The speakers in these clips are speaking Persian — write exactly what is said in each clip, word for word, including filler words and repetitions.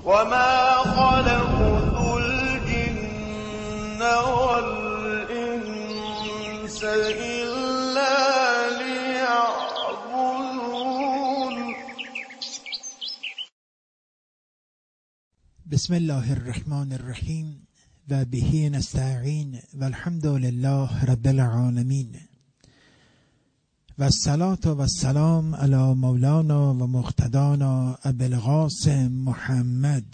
وما خلقت الجن والإنس إلا ليعبدون. بسم الله الرحمن الرحیم و به نستعین و الحمد لله رب العالمین و الصلاة و السلام علی مولانا و مقتدانا ابی القاسم محمد.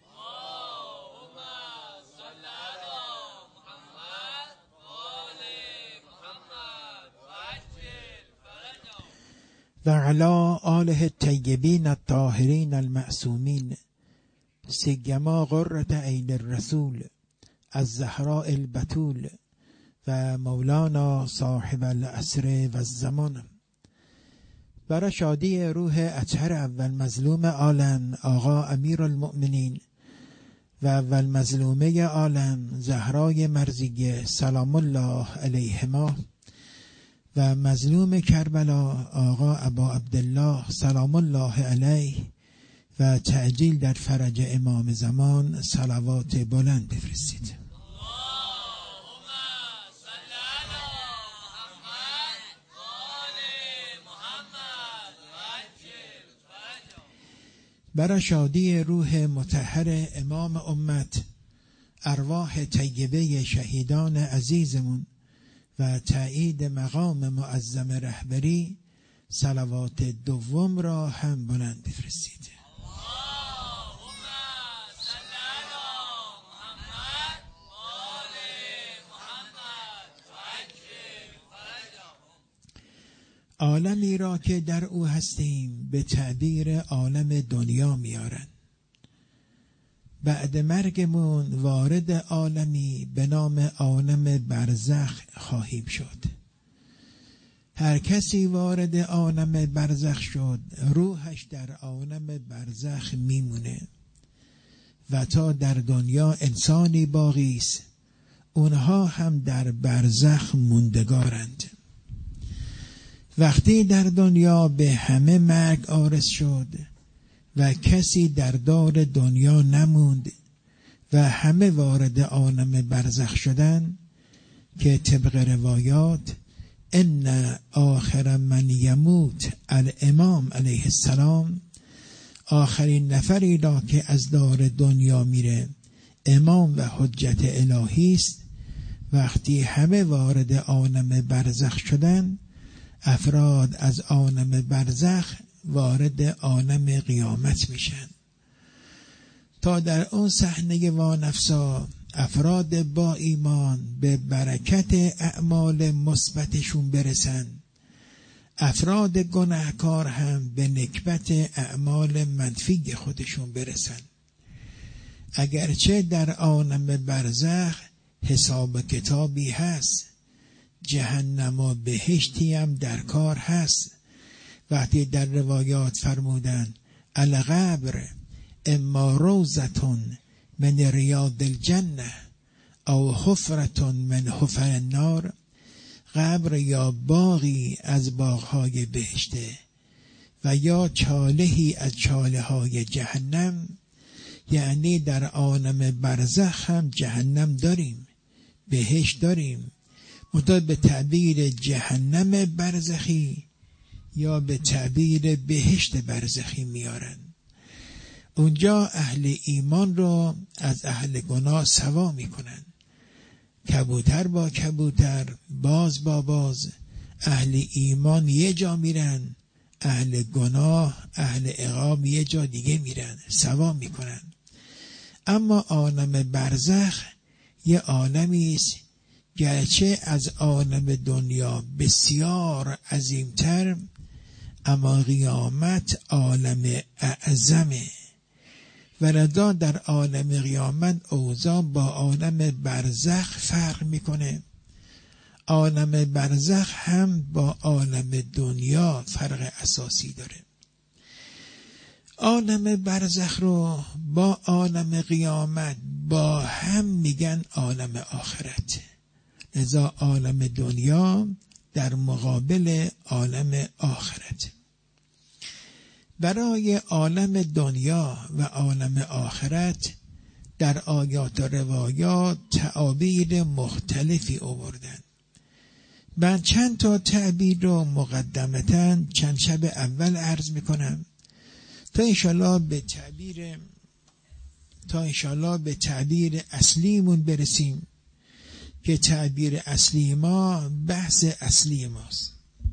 و علی آله الطیبین الطاهرین المعصومین سیما قرة عین الرسول الزهراء البتول و مولانا صاحب العصر و الزمان. برای شادی روح اطهر اول مظلوم عالم آقا امیر المؤمنین و اول مظلومه عالم زهرای مرضیه سلام الله علیهما و مظلوم کربلا آقا ابا عبدالله سلام الله علیه و تعجیل در فرج امام زمان صلوات بلند بفرستید. برای شادی روح مطهر امام امت، ارواح طیبه شهیدان عزیزمون و تایید مقام معظم رهبری صلوات دوم را هم بلند بفرستید. عالمی را که در او هستیم به تعبیر عالم دنیا میارن. بعد مرگمون وارد عالمی به نام عالم برزخ خواهیم شد. هر کسی وارد عالم برزخ شد روحش در عالم برزخ میمونه و تا در دنیا انسانی باقی است اونها هم در برزخ موندگارند. وقتی در دنیا به همه مرگ عارض شد و کسی در دار دنیا نموند و همه وارد عالم برزخ شدن که طبق روایات ان آخر من یموت الامام علیه السلام، آخرین نفری را که از دار دنیا میره امام و حجت الهی است. وقتی همه وارد عالم برزخ شدن افراد از عالم برزخ وارد عالم قیامت میشن تا در اون صحنه وانفسا افراد با ایمان به برکت اعمال مثبتشون برسن، افراد گناهکار هم به نکبت اعمال منفی خودشون برسن. اگرچه در عالم برزخ حساب کتابی هست، جهنم و بهشتی هم در کار هست. وقتی در روایات فرمودن القبر اما روزتون من ریاض الجنه او حفرتون من حفر النار، قبر یا باغی از باغهای بهشته و یا چالهی از چاله های جهنم. یعنی در عالم برزخ هم جهنم داریم، بهشت داریم، مطابق به تعبیر جهنم برزخی یا به تعبیر بهشت برزخی میارن. اونجا اهل ایمان رو از اهل گناه سوا میکنن، کبوتر با کبوتر، باز با باز. اهل ایمان یه جا میرن، اهل گناه اهل عقاب یه جا دیگه میرن، سوا میکنن. اما عالم برزخ یه عالمی است گرچه از عالم دنیا بسیار عظیمتر، اما قیامت عالم اعظمه و لذا در عالم قیامت اوضاع با عالم برزخ فرق میکنه. عالم برزخ هم با عالم دنیا فرق اساسی داره. عالم برزخ رو با عالم قیامت با هم میگن عالم آخرت. لذا عالم دنیا در مقابل عالم آخرت. برای عالم دنیا و عالم آخرت در آیات و روایات تعابیر مختلفی آوردن. من چند تا تعبیر رو مقدمتاً چند شب اول عرض میکنم تا انشالله به تعبیر تا انشالله به تعبیر اصلیمون برسیم که تعبیر اصلی ما بحث اصلی ماست.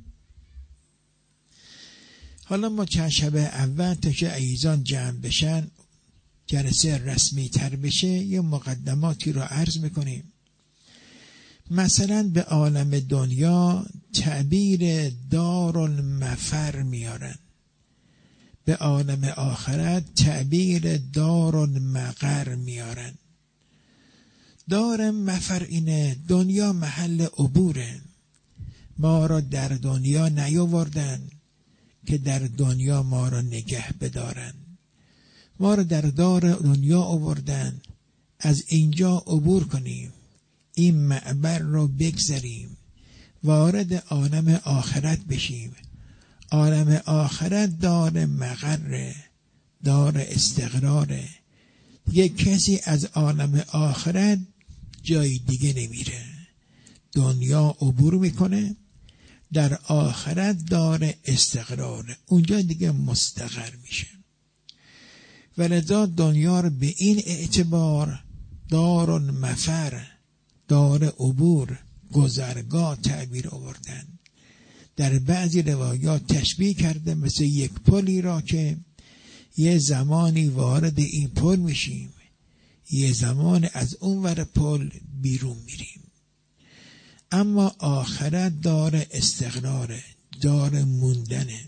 حالا ما چند شب اول تا که عزیزان جمع بشن، جلسه رسمی تر بشه، یه مقدماتی رو عرض میکنیم. مثلا به عالم دنیا تعبیر دارالمفر میارن، به عالم آخرت تعبیر دارالمقر میارن. دار مفر اینه دنیا محل عبوره، ما را در دنیا نیاوردن که در دنیا ما را نگه بدارن، ما را در دار دنیا آوردن از اینجا عبور کنیم، این معبر را بگذریم، وارد عالم آخرت بشیم. عالم آخرت دار مقر، دار استقراره. یک کسی از عالم آخرت جای دیگه نمیره، دنیا عبور میکنه، در آخرت دار استقراره، اونجا دیگه مستقر میشه. ولذا دنیا رو به این اعتبار دار مفر، دار عبور، گذرگاه تعبیر آوردن. در بعضی روایات تشبیه کرده مثل یک پلی را که یه زمانی وارد این پل میشیم، یه زمان از اون ور پل بیرون میریم. اما آخرت دار استقراره، دار موندنه.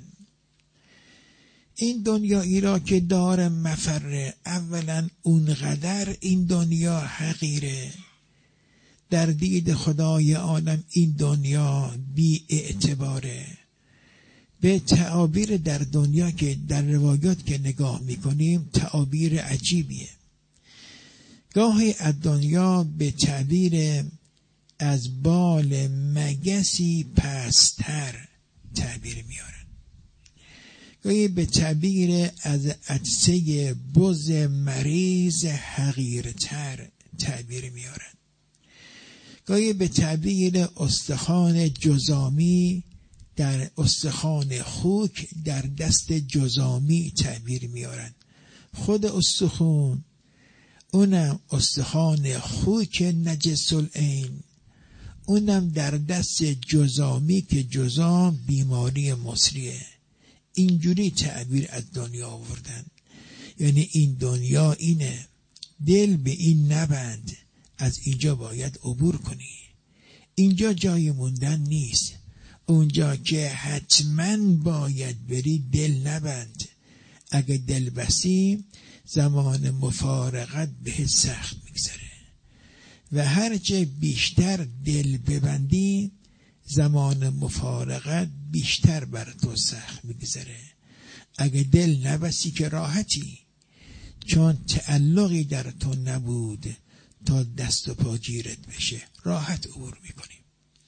این دنیایی را که دار مفره، اولا اونقدر این دنیا حقیره، در دید خدای عالم این دنیا بی اعتباره. به تعابیر در دنیا که در روایات که نگاه میکنیم تعابیر عجیبیه. گاهی از دنیا به تعبیر از بال مگسی پستر تعبیر میارن، گاهی به تعبیر از عطسه بز مریض حقیرتر تعبیر میارن، گاهی به تعبیر استخوان جزامی در استخوان خوک در دست جزامی تعبیر میارن. خود استخون، اونم استخوان خوک نجس العین، اونم در دست جزامی که جزام بیماری مصریه. اینجوری تعبیر از دنیا آوردن. یعنی این دنیا اینه، دل به این نبند، از اینجا باید عبور کنی، اینجا جای موندن نیست، اونجا که حتما باید بری دل نبند. اگه دل بستی زمان مفارقت به سخت میگذره و هرچه بیشتر دل ببندی زمان مفارقت بیشتر بر تو سخت میگذره. اگه دل نبستی که راحتی، چون تعلقی در تو نبود تا دست و پا گیرت بشه، راحت عبور میکنیم.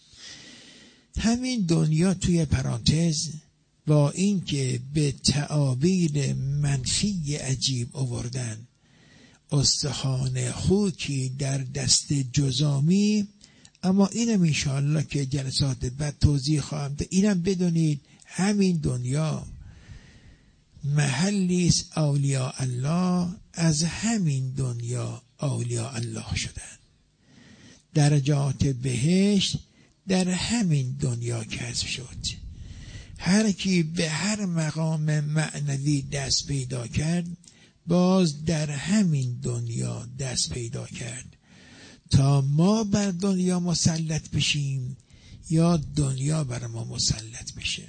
همین دنیا توی پرانتز با این که به تعابیر منفی عجیب آوردن، استخوان خوکی در دست جزامی، اما اینم انشاءالله که جلسات بعد توضیح خواهم داد. اینم بدونید همین دنیا محلی است اولیاء الله از همین دنیا اولیاء الله شدن. درجات بهشت در همین دنیا کسب شد. هر کی به هر مقام معنوی دست پیدا کرد باز در همین دنیا دست پیدا کرد، تا ما بر دنیا مسلط بشیم یا دنیا بر ما مسلط بشه.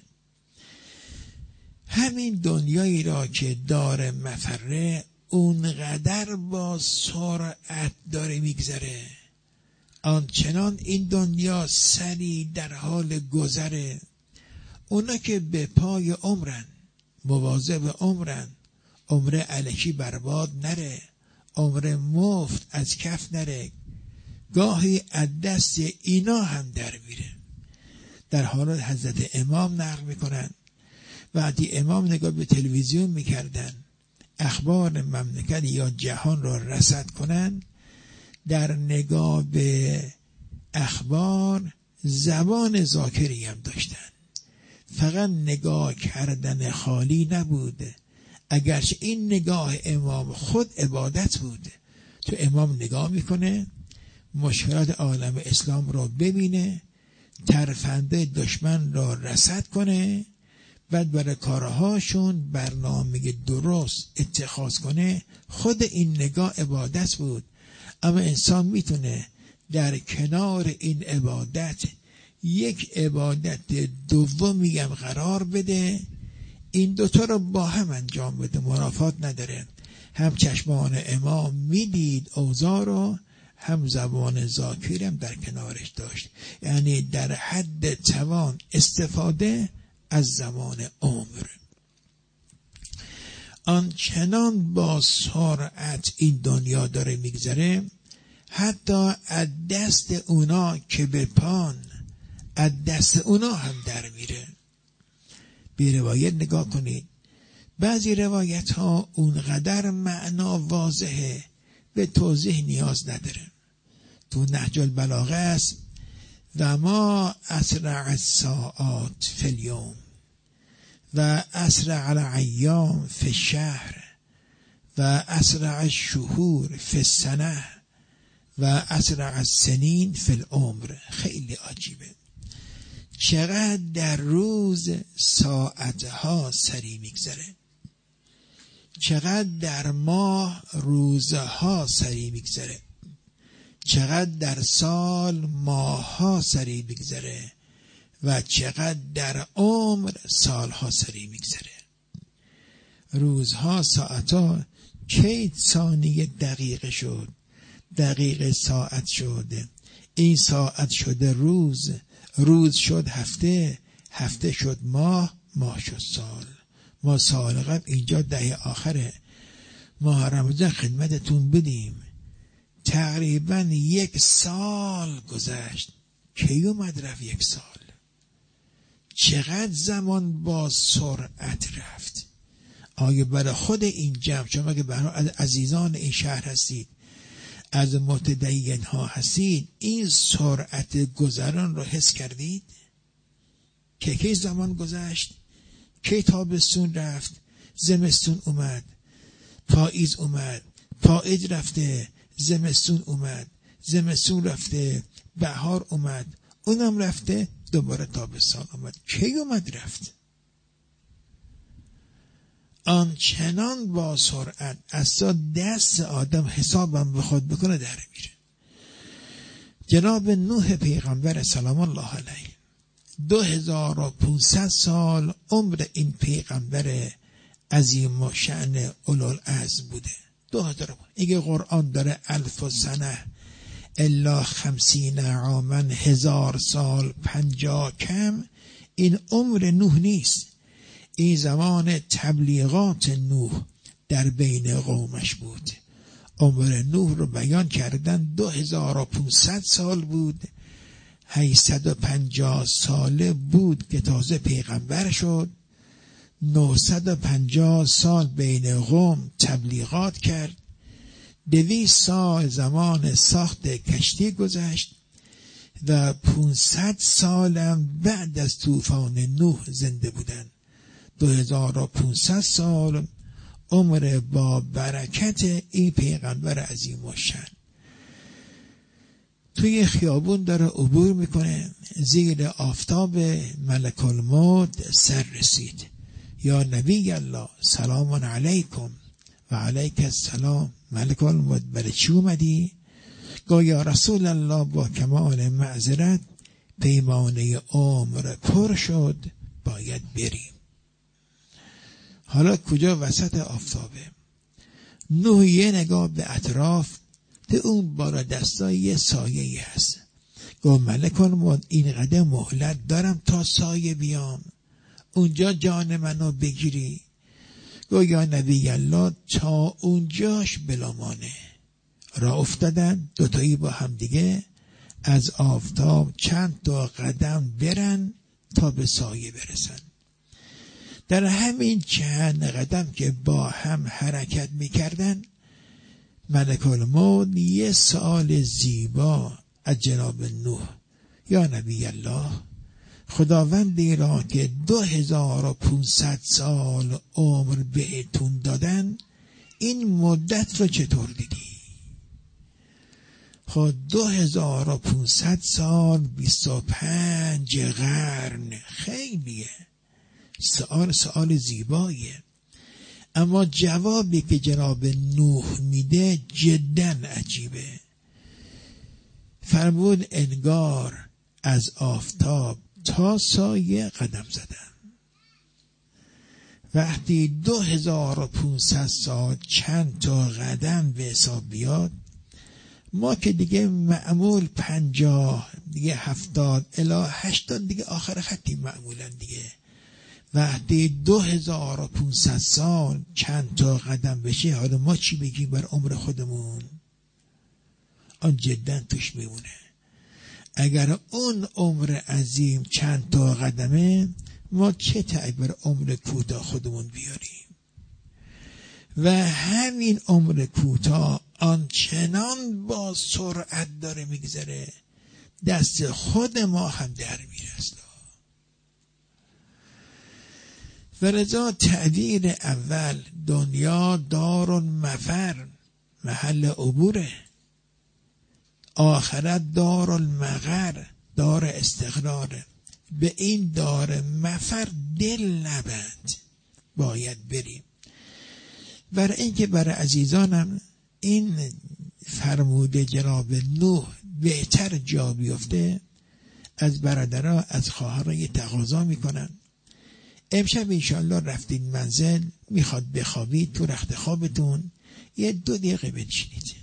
همین دنیایی را که دار مفره اونقدر با سرعت داره میگذره، آنچنان این دنیا سری در حال گذره. اونا که به پای عمرن، مواظب عمرن، عمر الکی برباد نره، عمر مفت از کف نره، گاهی از دست اینا هم در میره. در حال حضرت امام نقل میکنن وقتی امام نگاه به تلویزیون میکردن اخبار مملکت یا جهان را رصد کنن، در نگاه به اخبار زبان ذاکری هم داشتن، فقط نگاه کردن خالی نبود، اگرچه این نگاه امام خود عبادت بود. تو امام نگاه میکنه، مشکلات عالم اسلام را ببینه، ترفنده دشمن را رصد کنه، بعد برای کارهاشون برنامه درست اتخاذ کنه. خود این نگاه عبادت بود. اما انسان میتونه در کنار این عبادت یک عبادت دومی هم قرار بده، این دوتا رو با هم انجام بده، منافات نداره. هم چشمان امام میدید اوضاع رو، هم زبان ذاکر هم در کنارش داشت، یعنی در حد توان استفاده از زمان عمر. آنچنان با سرعت این دنیا داره میگذره، حتی از دست اونا که به پان، از دست اونا هم در میره. به روایت نگاه کنید، بعضی روایت ها اونقدر معنا واضحه به توضیح نیاز نداره. تو نهج البلاغه است و ما اسرع الساعات فی الیوم و اسرع الایام فی الشهر و اسرع الشهور فی السنه و اسرع السنین فی العمر. خیلی عجیبه چقدر در روز ساعتها سریع میگذره، چقدر در ماه روزها سریع میگذره، چقدر در سال ماهها سریع میگذره و چقدر در عمر سالها سریع میگذره. روزها ساعتها کی ثانیه دقیقه شد، دقیقه ساعت شد، این ساعت شده روز، روز شد هفته، هفته شد ماه، ماه شد سال. ما سال قبل اینجا دهه آخره ماه رمضان خدمتتون بدیم، تقریبا یک سال گذشت. کی اومد رفت یک سال؟ چقدر زمان با سرعت رفت. آیا برای خود این جمع، شما که برای عزیزان این شهر هستید، از متدین ها هستید، این سرعت گذران رو حس کردید؟ که کی زمان گذشت، کی تابستون رفت، زمستون اومد، پاییز اومد، پاییز رفته، زمستون اومد، زمستون رفته، بهار اومد، اونم رفته، دوباره تابستان اومد. کی اومد رفت؟ آنچنان با سرعت اصلا دست آدم حسابم بخواد بکنه در میره. جناب نوح پیغمبر سلام الله علیه دو هزار و پونصد سال عمر این پیغمبر عظیم و شأن اولوالعزم بوده. دو هزار. اگه قرآن داره الف و سنه الا خمسین عامن، هزار سال پنجاه کم، این عمر نوح نیست. این زمان تبلیغات نوح در بین قومش بود. عمر نوح رو بیان کردن دو هزار و پونصد سال بود. هشتصد و پنجاه ساله بود که تازه پیغمبر شد. نهصد و پنجاه سال بین قوم تبلیغات کرد. دویست سال زمان ساخت کشتی گذشت و پانصد سالم بعد از طوفان نوح زنده بودن. دو هزار و پانصد سال عمر با برکت این پیغمبر عظیم و شأن. توی خیابون داره عبور میکنه، زیر آفتاب ملک الموت سر رسید. یا نبی الله سلام علیکم و علیک السلام. ملک الموت برای چی اومدی؟ گفت یا رسول الله با کمال معذرت پیمانه عمر پر شد، باید بریم. حالا کجا؟ وسط آفتابه. نوح یه نگاه به اطراف، تو اون بالا دستای یه سایه هست. گفت ملک الموت این قدر مهلت دارم تا سایه بیام، اونجا جان منو بگیری. گفت یا نبی الله تا اونجاش بلامانه. را افتادن دوتایی با هم دیگه از آفتاب چند تا قدم برن تا به سایه برسن. در همین چند قدم که با هم حرکت میکردن، ملک الموت یه سؤال زیبا از جناب نوح: یا نبی الله، خداوندی را که دو هزار و پونصد سال عمر بهتون دادن، این مدت رو چطور دیدی؟ خود دو هزار و پونصد سال، بیست و پنج قرن، خیلیه. سؤال سؤال زیباییه، اما جوابی که جناب نوح میده جداً عجیبه. فرمود انگار از آفتاب تا سایه قدم زدن. وقتی دو هزار و پونصد سال چند تا قدم به حساب بیاد، ما که دیگه معمول پنجاه، دیگه هفتاد الی هشتاد دیگه آخر خطی معمولا دیگه. وقتی دو هزار و پونصد سال چند تا قدم بشه، حالا ما چی بگیم بر عمر خودمون؟ آن جدا توش میمونه. اگر اون عمر عظیم چند تا قدمه، ما چه تعبیر عمر کوتاه خودمون بیاریم؟ و همین عمر کوتاه آنچنان با سرعت داره میگذره، دست خود ما هم در میرسه. ولذا تعبیر اول دنیا دار المفر، محل عبوره. آخرت دار المقر، دار استقراره. به این دار مفر دل نبند، باید بریم. برای اینکه برای عزیزانم این فرموده جناب نوح بهتر جا بیفته، از برادرها از خواهرها یه تقاضا میکنن. امشب انشاءالله رفتین منزل، میخواد بخوابید، تو رخت خوابتون یه دو دقیقه بنشینید،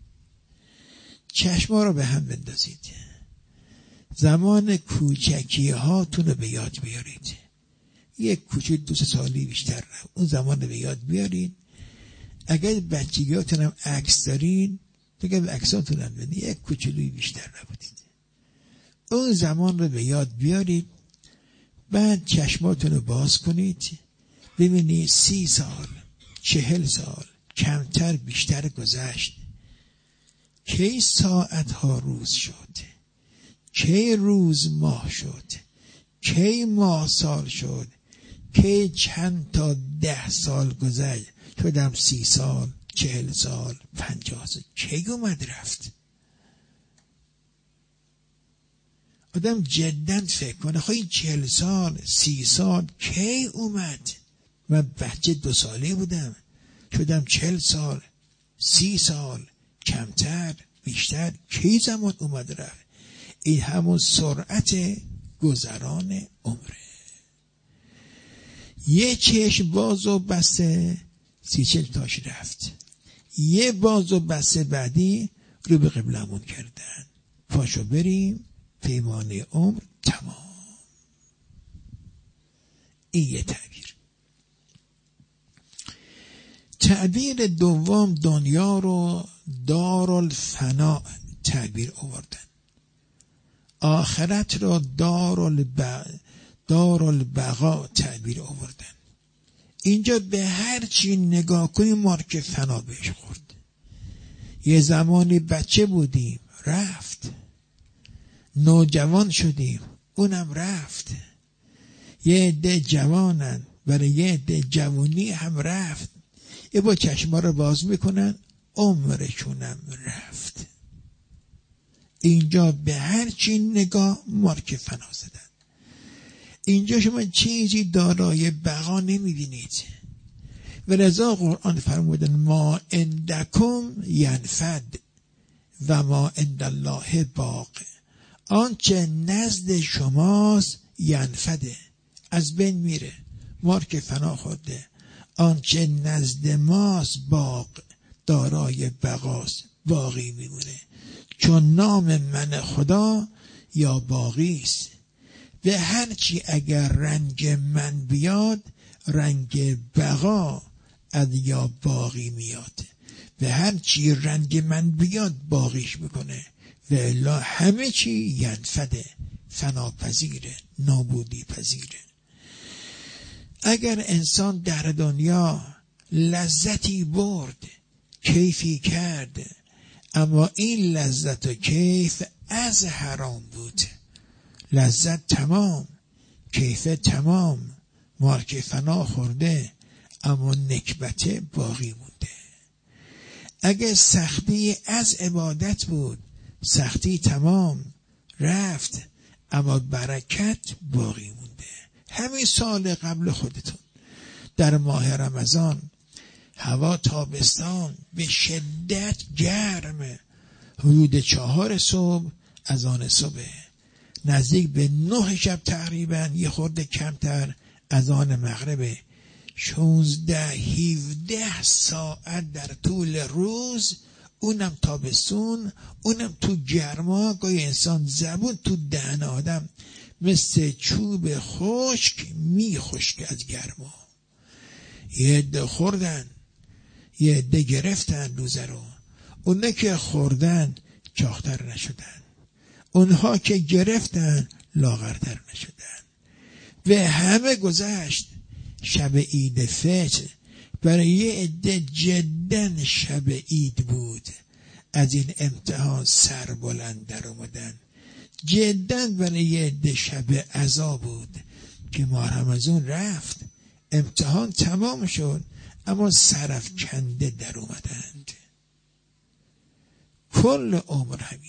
چشما رو به هم بندازید، زمان کوچکی هاتون رو به یاد بیارید. یک کوچه دو سه سالی بیشتر نه، اون زمان رو به یاد بیارید. اگر بچگیاتون هم عکس دارین، دیگه به عکساتون هم بدید، یک کوچولوی بیشتر نبودید. اون زمان رو به یاد بیارید. بعد چشماتون رو باز کنید، ببینید سی سال، چهل سال، کمتر بیشتر گذشت. کی ساعت ها روز شد، کی روز ماه شد، کی ماه سال شد، کی چند تا ده سال گذشت، شدم سی سال، چهل سال، پنجاه سال، کی اومد رفت؟ آدم جداً فکر کنه، خواهی چهل سال، سی سال کی اومد؟ من بچه دو ساله بودم، شدم چهل سال، سی سال، کمتر، بیشتر، کی زمان اومد رفت؟ این همون سرعت گذران عمره. یه چشم باز و بسته، سی چل تاش رفت. یه باز و بسته بعدی رو به قبلمون کردن. پاشو بریم، پیمانه عمر تمام. این یه تعبیر. تعبیر دوم دنیا رو دارالفنا تعبیر آوردن. آخرت رو دارالبقا دارالبقا تعبیر آوردن. اینجا به هر چی نگاه کنیم مارک فنا بهش خورد. یه زمانی بچه بودیم، رفت. نوجوان شدیم، اونم رفت. یه عده جوانن، برای یه عده جوانی هم رفت. یه با چشما رو باز میکنن، عمرشونم رفت. اینجا به هر چی نگاه مارک فنا زدن. اینجا شما چیزی دارای بقا نمیبینید. ولذا قرآن فرمودن ما عندکم ینفد و ما عند الله باق. آنچه نزد شماست ینفده، از بین میره، مارک فنا خورده. آنچه نزد ماست باق، دارای بقاست، باقی میمونه. چون نام من خدا یا باقی است. به هرچی اگر رنگ من بیاد، رنگ بقا از یا باقی میاد. به هرچی رنگ من بیاد باقیش میکنه. و الا همه چی ینفده، فنا پذیره، نابودی پذیره. اگر انسان در دنیا لذتی برد، کیفی کرد، اما این لذت و کیف از حرام بود، لذت تمام، کیف تمام، مارک فنا خورده، اما نکبت باقی مونده. اگه سختی از عبادت بود، سختی تمام رفت، اما برکت باقی مونده. همین سال قبل خودتون در ماه رمضان هوا تابستان به شدت گرم، حدود چهار صبح، از آن صبح نزدیک به نه شب تقریبا، یه خورده کمتر، از آن مغرب، شانزده هفده ساعت در طول روز، اونم تابستون، اونم تو گرما، گاهی انسان زبون تو دهن آدم مثل چوب خشک می خشک از گرما. یه عده خوردن، یه عده گرفتن روزه رو، اونه که خوردن چاختر نشدن، اونها که گرفتن لاغرتر نشدن. و همه گذشت. شب عید فطر برای یه عده جدن شب عید بود، از این امتحان سر بلند در اومدن. جدن برای یه عده شب عزا بود که ماه رمضان رفت، امتحان تمام شد، اما سرفکنده در اومدند. کل عمر همینه.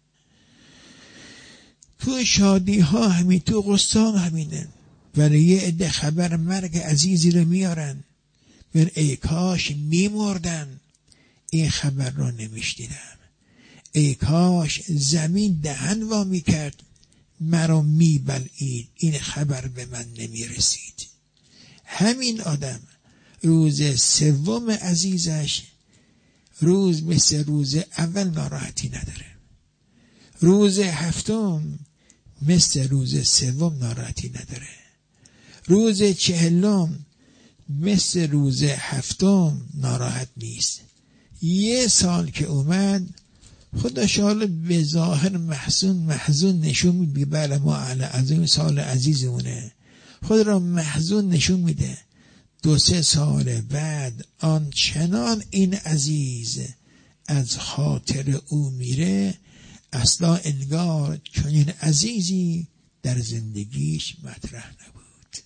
تو شادی ها همین، تو غصه همینه. برای یه عده خبر مرگ عزیزی رو میارن، من ای کاش میمردم این خبر رو نمیشنیدم، ای کاش زمین دهن وا میکرد مرا میبلعید، این خبر به من نمیرسید. همین آدم روز سوم عزیزش روز مثل روز اول ناراحتی نداره، روز هفتم مثل روز سوم ناراحتی نداره، روز چهلم مثل روز هفتم ناراحت نیست. یه سال که اومد خدا شاله به ظاهر محزون محزون نشون میده، بله ما از این سال عزیزمونه، خود را محزون نشون میده. دو سه سال بعد آنچنان این عزیز از خاطر او میره، اصلا انگار چنین عزیزی در زندگیش مطرح نبود.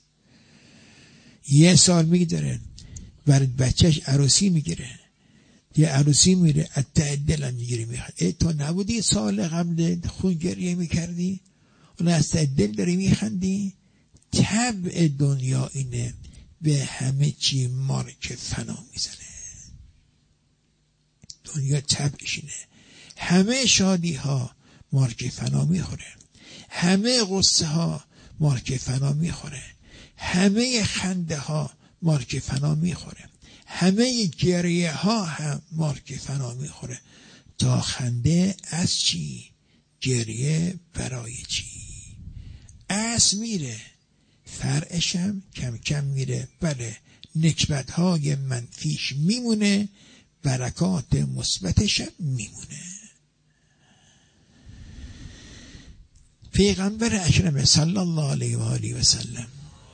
یه سال میگذره، برای بچهش عروسی میگیره، یه عروسی میره، ته دلم میگیره، میخواد ای تو نبودی سال قبل خون گریه میکردی، اون از ته دل داری میخندی. طبع دنیا اینه، به همه چی مارک فنا میزنه. دنیا طبعش اینه، همه شادی ها مارک فنا میخوره، همه غصه ها مارک فنا میخوره، همه خنده ها مارک فنا میخوره، همه گریه ها هم مارک فنا میخوره. تا خنده از چی؟ گریه برای چی؟ از میره، فرعشم کم کم میره، بله نکبت های منفیش میمونه، برکات مثبتش میمونه. پیغمبر اکرم صلی الله علیه و آله و سلم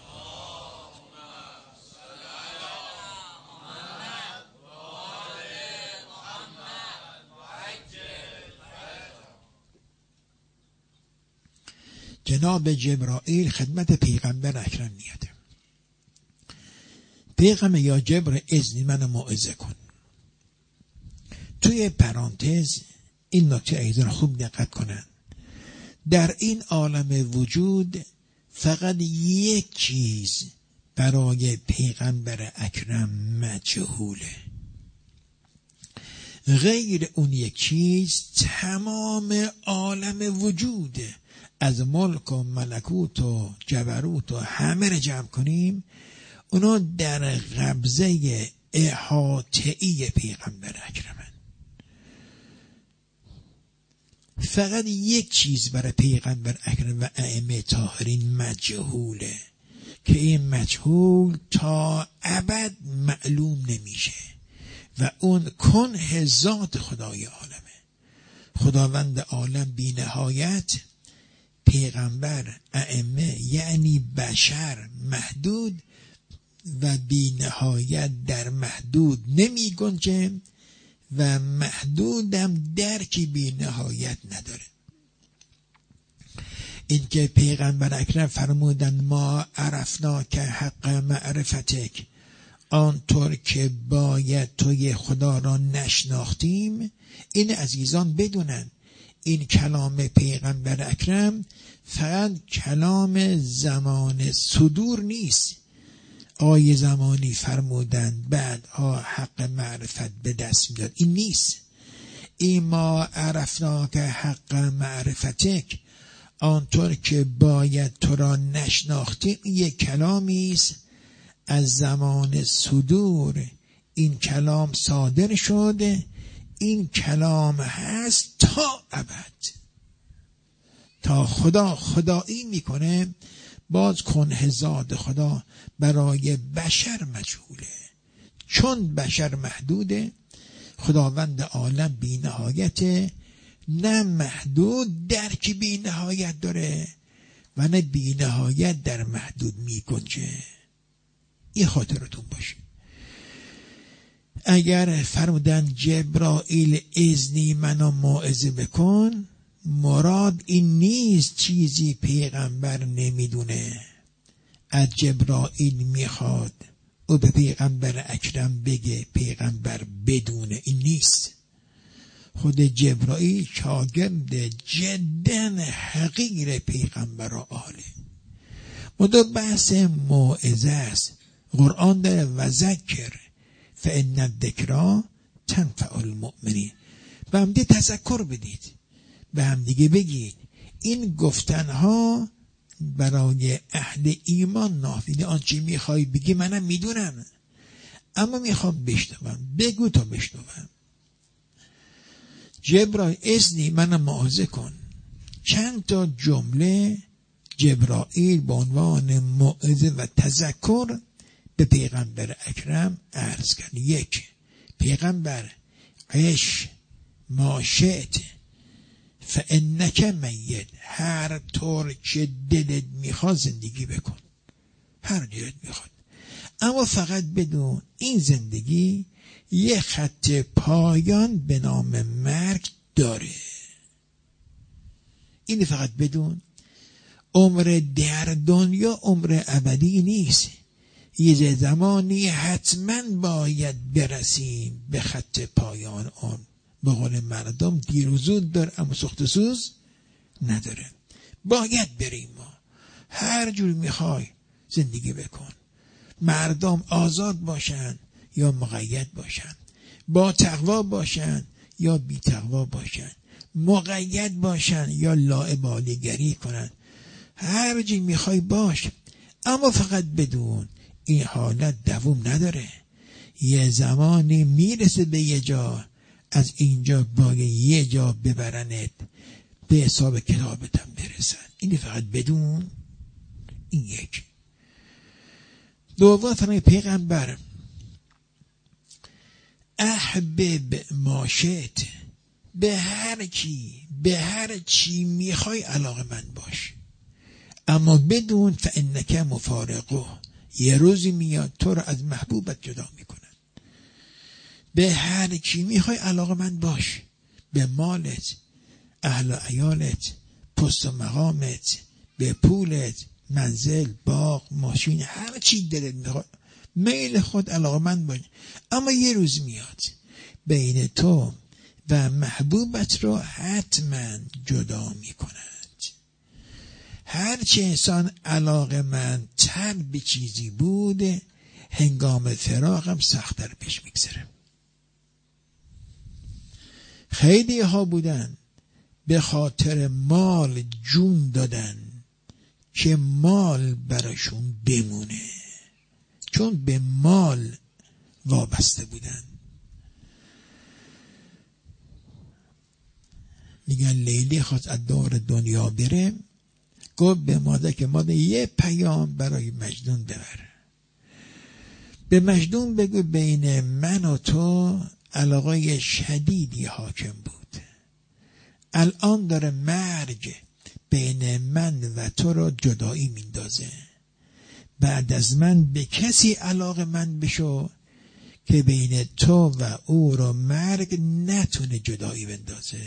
جناب جبرائیل خدمت پیغمبر اکرم میاد. پیغمبر یا جبر اذن من موعظه کن. توی پرانتز این نکته ایضا خوب دقت کنن، در این عالم وجود فقط یک چیز برای پیغمبر اکرم مجهوله، غیر اون یک چیز تمام عالم وجود از ملک و ملکوت و جبروت و همه رو جمع کنیم، اونا در قبضه احاطه‌ای پیغمبر اکرمن. فقط یک چیز برای پیغمبر اکرم و ائمه طاهرین مجهوله که این مجهول تا ابد معلوم نمیشه و اون کنه ذات خدای عالمه. خداوند عالم بی نهایت، پیغمبر ائمه یعنی بشر محدود و بی نهایت در محدود نمی گنجه و محدودم درکی بی نهایت نداره. این که پیغمبر اکرم فرمودند ما عرفنا که حق معرفتک، آنطور که باید توی خدا را نشناختیم. این عزیزان بدونن این کلام پیغمبر اکرم فقط کلام زمان صدور نیست. آیه زمانی فرمودند بعدها حق معرفت به دست میاد، این نیست. این ما عرفنا که حق معرفتک، آنطور که باید تو را نشناختیم، یک کلامی است از زمان صدور. این کلام صادر شده، این کلام هست تا ابد. تا خدا خدایی میکنه، باز کنه ذات خدا برای بشر مجهوله. چون بشر محدوده، خداوند عالم بی نهایته، نه محدود درک بی نهایت داره و نه بی نهایت در محدود می گنجه. این خاطرتون باشه. اگر فرمودن جبرائیل اذنی منو موعظه بکن، مراد این نیست چیزی پیغمبر نمیدونه. از جبرائیل میخواد او به پیغمبر اکرم بگه پیغمبر بدونه، این نیست. خود جبرائیل شاگرد جدا حقیر پیغمبر و آله. مدو بحث موعظه است. قرآن داره و ذکر فان الذکری تنفع المؤمنین. به هم دیگه تذکر بدید، به هم دیگه بگید. این گفتنها برای اهل ایمان نافیده. آنچه میخوای بگی منم میدونم، اما میخوام بشنوم، بگو تا بشنوم. جبرائیل اذنی منم موعظه کن. چند تا جمله جبرائیل به عنوان موعظه و تذکر به پیغمبر اکرم عرض کرد. یک، پیغمبر عش ما شئت فانک میت، هر طور که دلت میخواد زندگی بکن، هر دلت میخواد، اما فقط بدون این زندگی یه خط پایان به نام مرگ داره. این فقط بدون. عمر در دنیا عمر ابدی نیست. یه زمانی حتما باید برسیم به خط پایان اون. به قول مردم دیر و زود داره اما سخت سوز نداره. باید بریم. ما هر جور میخوای زندگی بکن. مردم آزاد باشن یا مقید باشن، با تقوا باشن یا بی تقوا باشن، مقید باشن یا لاابالیگری کنن، هر جور میخوای باش، اما فقط بدون این حالت دوام نداره. یه زمانی میرسه به یه جا، از اینجا باید یه جا ببرنت، به حساب کتابتم برسن. این فقط بدون. این یک. دوم فرمان پیغمبر احبب ما شئت، به هر کی به هر چی میخوای علاقه من باش، اما بدون فانک مفارقه، یه روزی میاد تو رو از محبوبت جدا میکنن. به هر کی میخوای علاقه من باش، به مالت، اهل و عیالت، پست و مقامت، به پولت، منزل، باغ، ماشین، هر چی دلت میخواد میل خود علاقه من باش، اما یه روز میاد بین تو و محبوبت رو حتما جدا میکند. هرچه انسان علاقه من تر به چیزی بوده، هنگام فراقم سخت‌تر پیش میگذره. خیلی ها بودن به خاطر مال جون دادن که مال براشون بمونه، چون به مال وابسته بودن. میگن لیلی خواست از دور دنیا بره، گفت به مادر که مادر یه پیام برای مجنون ببر، به مجنون بگو بین من و تو علاقه شدیدی حاکم بود، الان داره مرگ بین من و تو رو جدایی میندازه، بعد از من به کسی علاقه من بشو که بین تو و او رو مرگ نتونه جدایی بندازه.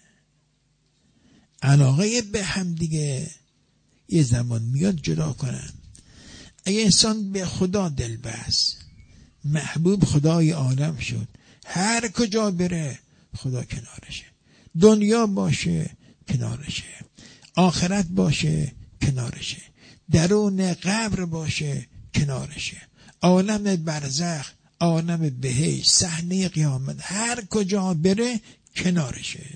علاقه به هم دیگه یه زمان میاد جدا کنن. اگه انسان به خدا دل بست، محبوب خدای عالم شد، هر کجا بره خدا کنارشه، دنیا باشه کنارشه، آخرت باشه کنارشه، درون قبر باشه کنارشه، عالم برزخ، عالم بهشت، صحنه قیامت، هر کجا بره کنارشه.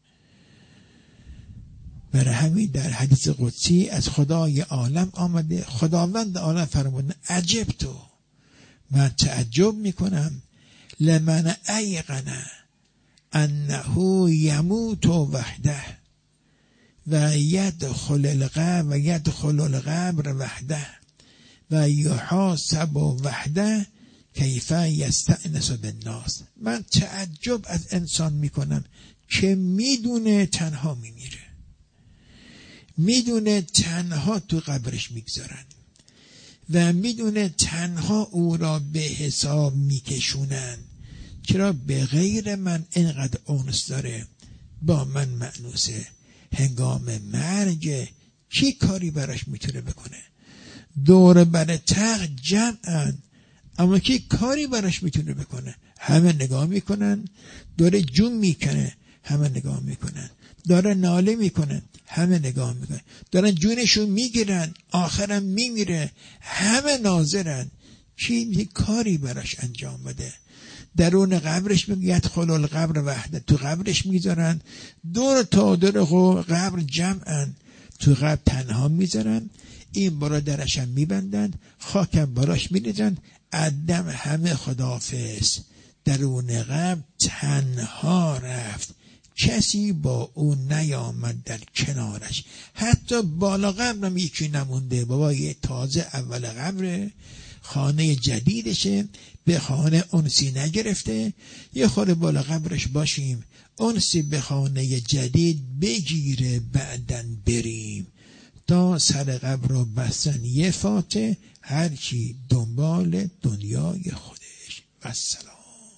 برای همین در حدیث قدسی از خدای عالم آمده، خداوند عالم فرموده عجب تو، من تعجب میکنم لمن ایقن انه یموت وحده و یدخل القبر و یدخل القبر وحده و یحاسب وحده کیف یستأنس بالناس. من تعجب از انسان میکنم که میدونه تنها میمیره، میدونه تنها تو قبرش میگذارن و میدونه تنها او را به حساب میکشونن. چرا به غیر من اینقدر انس داره، با من مأنوسه، هنگام مرگ کی کاری براش میتونه بکنه؟ دور بر تخت جمعن، اما کی کاری براش میتونه بکنه؟ همه نگاه میکنن، داره جون میکنه، همه نگاه میکنن، داره ناله میکنه، همه نگاه میکنن، دارن جونشون میگیرن، آخرم میمیره، همه ناظرن، کی کاری براش انجام بده؟ درون قبرش میگه یدخل القبر وحده، تو قبرش میذارن، دور تا دور قبر جمعن، تو قبر تنها میذارن، این برا درشم میبندن، خاکم براش میریزن، عدم همه خداحافظ، درون قبر تنها رفت، کسی با او نیامد در کنارش، حتی بالا قبرم یکی نمونده. بابا یه تازه اول قبره، خانه جدیدشه، به خانه انسی نگرفته، یه خورده بالا قبرش باشیم، انسی به خانه جدید بگیره، بعدن بریم. تا سر قبر رو بستن یه فاته، هرچی دنبال دنیای خودش. و السلام.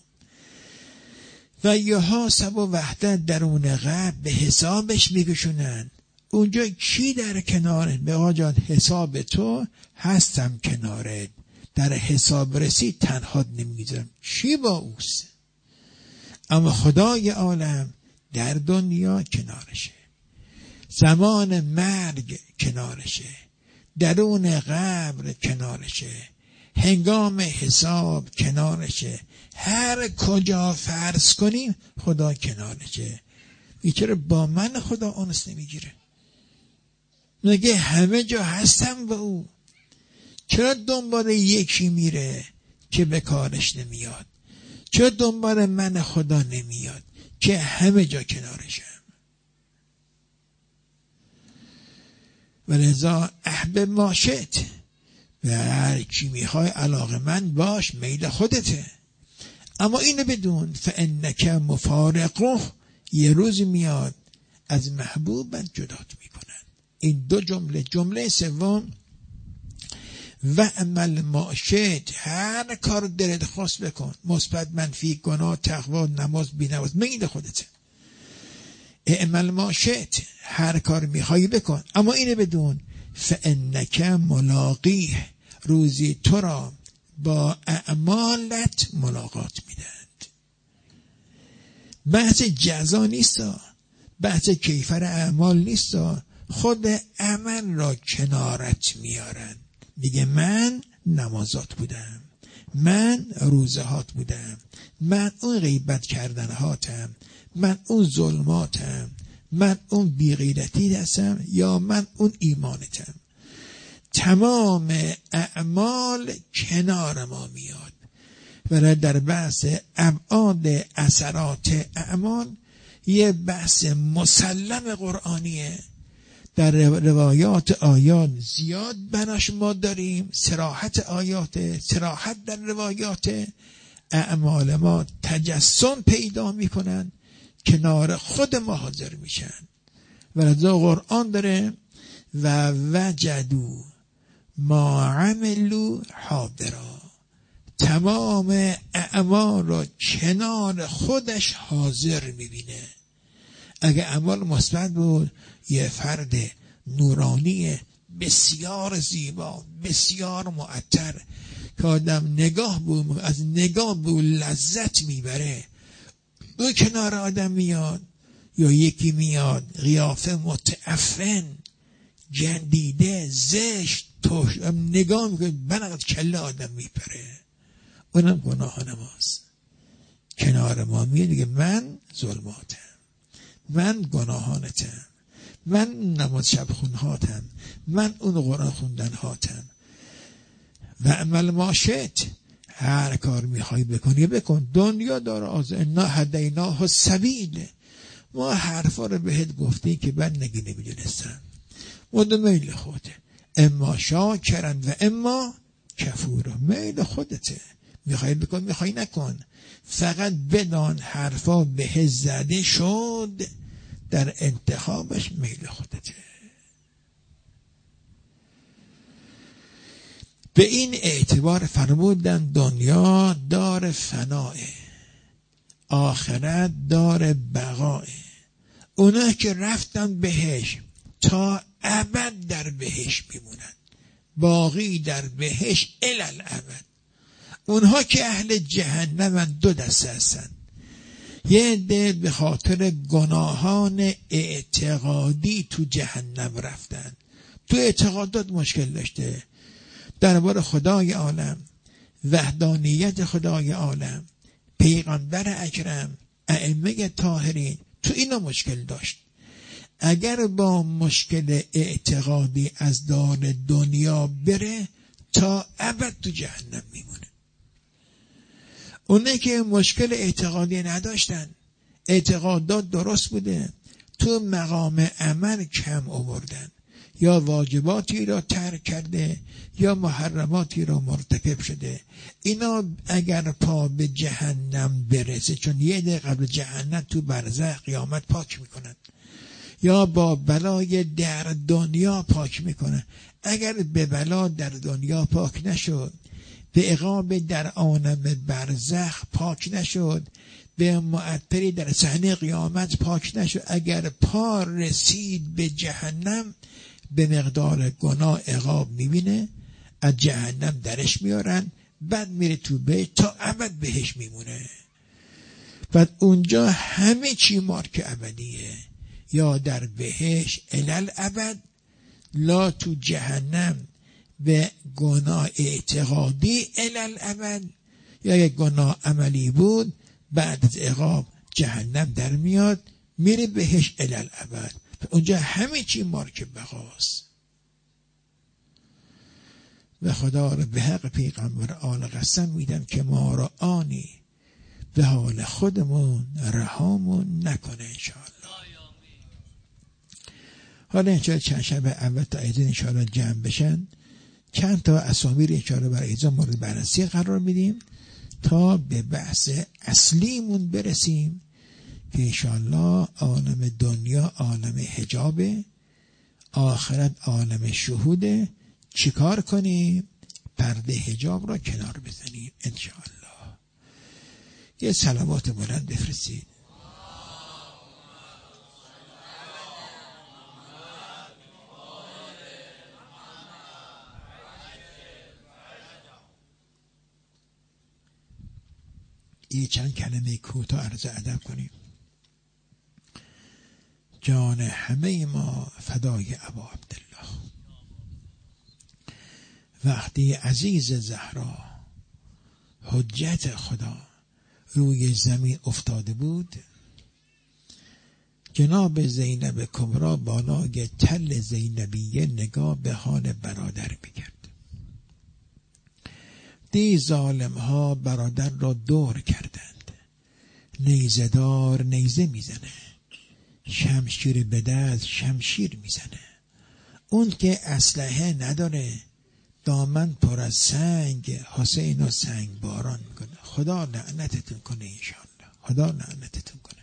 و یحاسب و وحدت، درون قبر به حسابش میکشونن. اونجا کی در کنارت؟ به آقا جان حساب تو هستم کنارت، در حساب رسید تنهات نمیذارم، چی با اوست؟ اما خدای عالم در دنیا کنارشه، زمان مرگ کنارشه، درون قبر کنارشه، هنگام حساب کنارشه، هر کجا فرض کنیم خدا کنارشه. چرا با من خدا انس نمیگیره؟ میگه همه جا هستم با او، چرا دنبال یکی میره که به کارش نمیاد؟ چرا دنبال من خدا نمیاد که همه جا کنارشم؟ ولذا احبب ما شئت، به هر کی میخوای علاقه من باش، میل خودته، اما اینو بدون فانک مفارقه، یه روز میاد از محبوبت جدات میکنن. این دو جمله. جمله سوم و عمل ما شئت، هر کار دلت خواست بکن، مثبت منفی، گناه، تقوا، نماز، بی‌نماز، میل خودته. اعمل ما شئت، هر کار میخوای بکن، اما اینو بدون فانک ملاقیه، روزی تو را با اعمالت ملاقات میدند. بحث جزا نیست، بحث کیفر اعمال نیست، خود عمل را کنارت میارن. میگه من نمازات بودم، من روزهات بودم، من اون غیبت کردن هاتم، من اون ظلماتم، من اون بیغیرتی هستم، یا من اون ایمانتم. تمام اعمال کنار ما میاد. ولی در بحث ابعاد اثرات اعمال یه بحث مسلم قرآنیه، در روایات آیات زیاد براش ما داریم، صراحت آیات، صراحت در روایات، اعمال ما تجسم پیدا میکنن، کنار خود ما حاضر میشن. ولذا قرآن داره و وجدو ما عملو حاضرا، تمام اعمال رو کنار خودش حاضر میبینه. اگه اعمال مثبت بود یه فرد نورانی بسیار زیبا، بسیار معطر که آدم نگاه بود از نگاه بود لذت میبره، او کنار آدم میاد. یا یکی میاد قیافه متعفن، گندیده، زشت، توش نگاه میکنه بنقدر کله آدم میپره، اونم گناه نماست. کنار ما میاد دیگه من ظلماتم، من گناهانتم، من نماز شب خونهاتم، من اون قرآن خوندن هاتم. و عمل ما شئت، هر کار میخوای بکنی بکن. دنیا داره آز انا هدیناه السبیل، ما حرفا رو بهت گفتیم که بد نگی نمیدونستم، مدو میل خوده، اما شاکرن و اما کفورا، میل خودته، میخوای بکن میخوای نکن، فقط بدان حرفا به زده شد، در انتخابش میل خودته. به این اعتبار فرمودن دنیا دار فناه، آخرت دار بقاه. اونا که رفتن بهش تا ابد در بهش میمونن، باقی در بهش الالابد. اونها که اهل جهنمن دو دسته هستن، یه عده به خاطر گناهان اعتقادی تو جهنم رفتن، تو اعتقادات مشکل داشته، درباره خدای عالم، وحدانیت خدای عالم، پیغمبر اکرم، ائمه طاهرین، تو اینا مشکل داشت. اگر با مشکل اعتقادی از دار دنیا بره تا ابد تو جهنم میمونه. اونه که مشکل اعتقادی نداشتن، اعتقادات درست بوده، تو مقام عمل کم آوردن، یا واجباتی را ترک کرده یا محرماتی را مرتکب شده، اینا اگر پا به جهنم برسه، چون یه ده قبل جهنم تو برزخ قیامت پاک میکنن، یا با بلای در دنیا پاک میکنن، اگر به بلا در دنیا پاک نشد، به عقاب در عالم برزخ پاک نشد، به معطری در صحنه قیامت پاک نشد، اگر پا رسید به جهنم، به مقدار گناه عقاب میبینه، از جهنم درش میارن، بعد میره تو بهش تا ابد بهش میمونه. بعد اونجا همه چی مارک ابدیه، یا در بهش الالابد، لا تو جهنم به گناه اعتقادی الالابد، یا یک گناه عملی بود بعد از عقاب جهنم در میاد میره بهش الالابد. اونجا همه چی مارک بقاست. و خدا را به حق پیغمبر آل قسم میدم که ما را آنی به حال خودمون رهامون نکنه انشاءالله. حالا انشاءالله چند شب اول تا ایزان انشاءالله جمع بشن، چند تا اسامی رو انشاءالله برای ایزان مورد بررسی قرار میدیم تا به بحث اصلیمون برسیم که انشاءالله عالم دنیا عالم حجابه، آخرت عالم شهوده. چیکار کنیم؟ پرده حجاب را کنار بزنیم انشاءالله. یه صلوات بلند بفرستید. یه چند کلمه کوتاه عرض ادب کنیم. جان همه ما فدای ابا عبدالله. وقتی عزیز زهرا حجت خدا روی زمین افتاده بود، جناب زینب کبرا بالای تل زینبیه نگاه به حال برادر میکرد. دی ظالم ها برادر را دور کردند، نیزدار نیزه میزنه، شمشیر به دست شمشیر میزنه، اون که اسلحه نداره دامن پر از سنگ حسین و سنگ باران میکنه. خدا لعنتتون کنه انشاءالله، خدا لعنتتون کنه.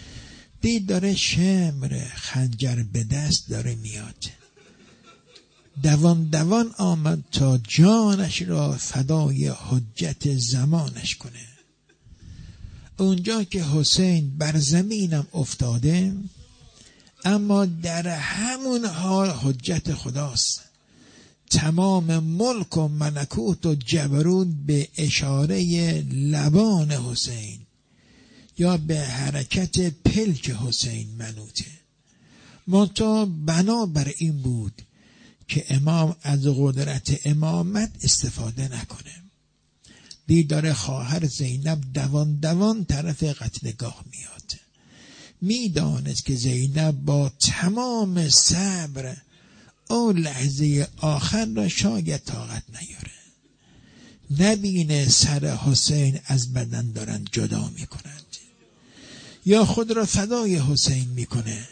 دید داره شمر خنجر به دست داره میاد، دوان دوان آمد تا جانش را فدای حجت زمانش کنه. اونجا که حسین بر زمینم افتاده، اما در همون حال حجت خداست. تمام ملک و ملکوت و جبروت به اشاره لبان حسین یا به حرکت پلک حسین منوطه. منتها بنا بر این بود که امام از قدرت امامت استفاده نکنه. دیدار خواهر زینب دوان دوان طرف قتلگاه میاد. میدانست که زینب با تمام صبر او لحظه آخر را شاید طاقت نیاره، نبینه سر حسین از بدن دارن جدا میکنند یا خود را فدای حسین میکنه.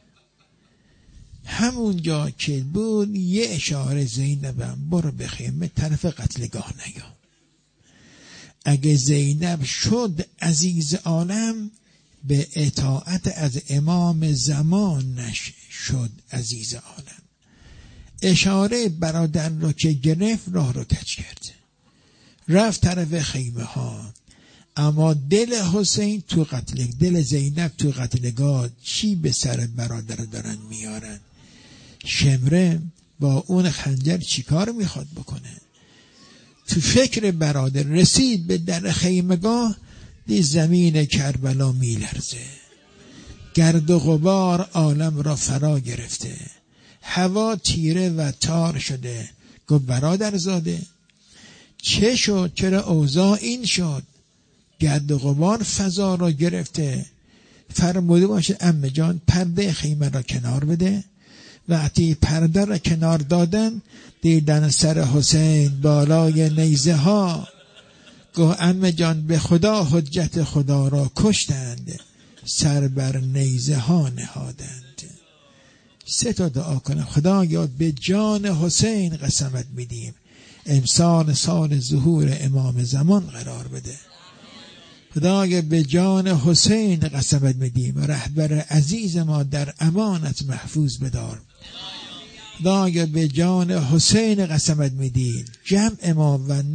همونجا که بود یه اشاره زینبم برو به خیمه طرف قتلگاه نیا. اگه زینب شد عزیز عالم، به اطاعت از امام زمانش شد عزیز عالم. اشاره برادر رو که گرفت راه رو کج کرد، رفت طرف خیمه ها. اما دل حسین تو قتل، دل زینب تو قتلگاه. چی به سر برادر دارن میارن؟ شمره با اون خنجر چیکار میخواد بکنه؟ تو فکر برادر رسید به در خیمگاه، دی زمین کربلا میلرزه، گرد و غبار عالم را فرا گرفته، هوا تیره و تار شده. گفت برادر زاده چه شد؟ چرا اوضاع این شد؟ گرد و غبار فضا را گرفته. فرموده باشه عمه جان پرده خیمه را کنار بده. وقتی پرده را کنار دادن، دیدن سر حسین بالای نیزه ها. گفت عمه جان به خدا حجت خدا را کشتند، سر بر نیزه ها نهادند. سه تا دعا کنم. خدایا به جان حسین قسمت میدیم، امسال سال ظهور امام زمان قرار بده. خدایا به جان حسین قسمت میدیم، رهبر عزیز ما در امانت محفوظ بدار. خدایا به جان حسین قسمت میدیم، جمع ما و